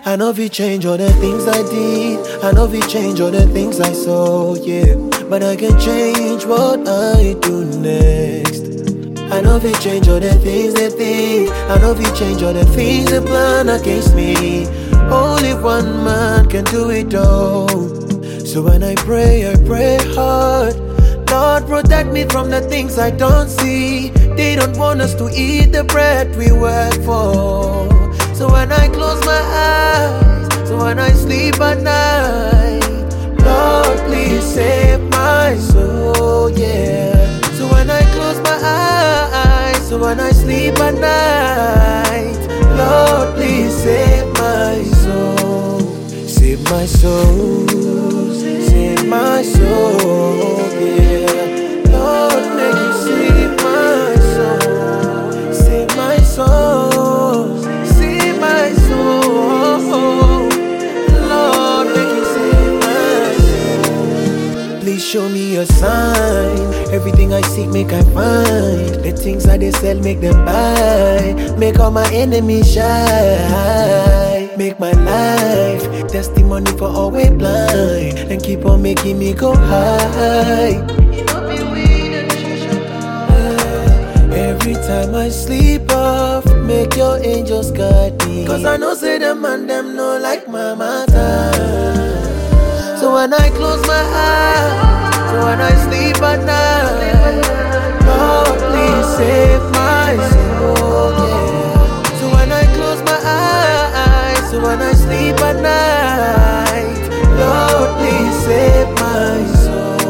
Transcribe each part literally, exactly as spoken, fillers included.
I know if you change all the things I did, I know if you change all the things I saw, yeah. But I can change what I do next. I know if you change all the things they think, I know if you change all the things they plan against me. Only one man can do it all. So when I pray, I pray hard. Lord, protect me from the things I don't see. They don't want us to eat the bread we work for. So when I close my eyes, so when I sleep at night, Lord, please save my soul, yeah. So when I close my eyes, so when I sleep at night, Lord, please save my soul. Save my soul, save my soul, yeah. Lord, make you save my soul, save my soul, save my soul. Lord, make you save my soul. Please show me a sign. Everything I seek, make I find. The things I they sell, make them buy. Make all my enemies shy. Make my life testimony for always blind, and keep on making me go high. Every time I sleep off, make your angels guide me. Cause I know say them and them know like my matter. So when I close my eyes, so when I sleep at night, Lord, please save my soul, yeah. So when I close my eyes, so when I sleep at night, Lord, please save my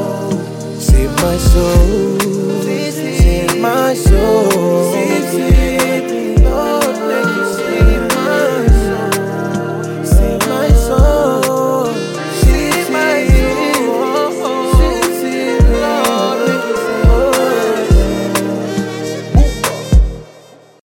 soul, save my soul, save my soul, yeah.